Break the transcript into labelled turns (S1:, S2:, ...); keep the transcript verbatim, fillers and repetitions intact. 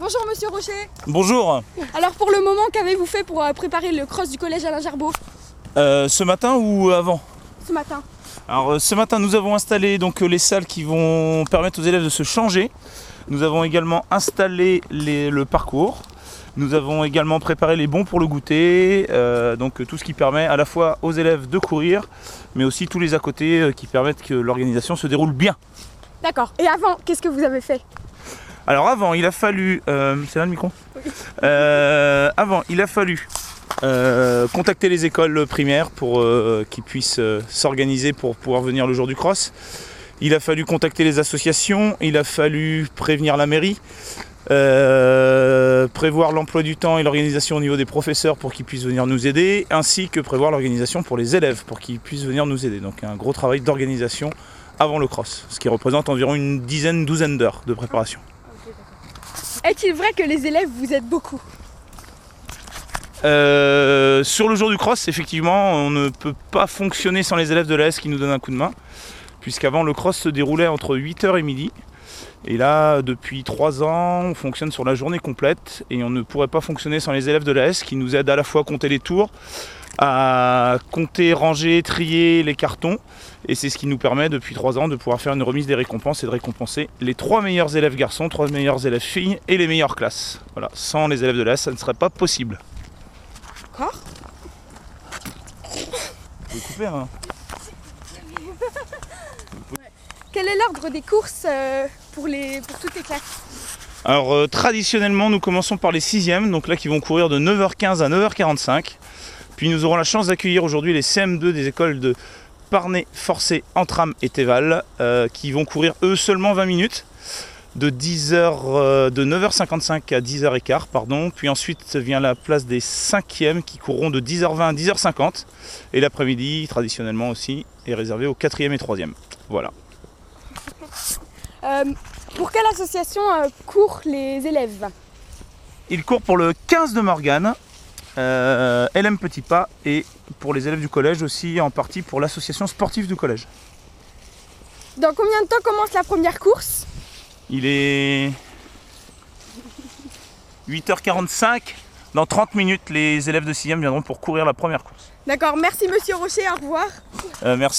S1: Bonjour Monsieur Rocher.
S2: Bonjour.
S1: Alors pour le moment, qu'avez-vous fait pour euh, préparer le cross du collège Alain Gerbaud?
S2: euh, Ce matin ou avant?
S1: Ce matin.
S2: Alors euh, ce matin nous avons installé donc, euh, les salles qui vont permettre aux élèves de se changer. Nous avons également installé les, le parcours. Nous avons également préparé les bons pour le goûter, euh, donc euh, tout ce qui permet à la fois aux élèves de courir, mais aussi tous les à côté euh, qui permettent que l'organisation se déroule bien.
S1: D'accord. Et avant, qu'est-ce que vous avez fait?
S2: Alors avant, il a fallu... Euh, c'est là le micro
S1: Oui.
S2: euh, Avant, il a fallu euh, contacter les écoles primaires pour euh, qu'ils puissent euh, s'organiser pour pouvoir venir le jour du cross. Il a fallu contacter les associations, il a fallu prévenir la mairie, euh, prévoir l'emploi du temps et l'organisation au niveau des professeurs pour qu'ils puissent venir nous aider, ainsi que prévoir l'organisation pour les élèves pour qu'ils puissent venir nous aider. Donc un gros travail d'organisation avant le cross, ce qui représente environ une dizaine, douzaine d'heures de préparation.
S1: Est-il vrai que les élèves vous aident beaucoup?
S2: Euh, sur le jour du cross, effectivement, on ne peut pas fonctionner sans les élèves de l'A S qui nous donnent un coup de main, puisqu'avant le cross se déroulait entre huit heures et midi. Et là, depuis trois ans, on fonctionne sur la journée complète et on ne pourrait pas fonctionner sans les élèves de l'A S qui nous aident à la fois à compter les tours, à compter, ranger, trier les cartons. Et c'est ce qui nous permet depuis trois ans de pouvoir faire une remise des récompenses et de récompenser les trois meilleurs élèves garçons, trois meilleurs élèves filles et les meilleures classes. Voilà, sans les élèves de l'A S, ça ne serait pas possible.
S1: D'accord.
S2: Vous pouvez couper, hein.
S1: Quel est l'ordre des courses euh, pour, les, pour toutes les classes?
S2: Alors euh, traditionnellement, nous commençons par les sixièmes, donc là qui vont courir de neuf heures quinze à neuf heures quarante-cinq. Puis nous aurons la chance d'accueillir aujourd'hui les C M deux des écoles de Parnay, Forcé, Entram et Théval, euh, qui vont courir eux seulement vingt minutes, de, dix heures, euh, de neuf heures cinquante-cinq à dix heures quinze, pardon. Puis ensuite vient la place des cinquièmes qui courront de dix heures vingt à dix heures cinquante. Et l'après-midi, traditionnellement aussi, est réservé aux quatrièmes et troisièmes. Voilà.
S1: Euh, pour quelle association euh, courent les élèves?
S2: Ils courent pour le quinze de Morgane, euh, L M Petit Pas, et pour les élèves du collège aussi, en partie pour l'association sportive du collège.
S1: Dans combien de temps commence la première course?
S2: Il est huit heures quarante-cinq. Dans trente minutes, les élèves de sixième viendront pour courir la première course.
S1: D'accord, merci Monsieur Rocher, au revoir.
S2: Euh, merci.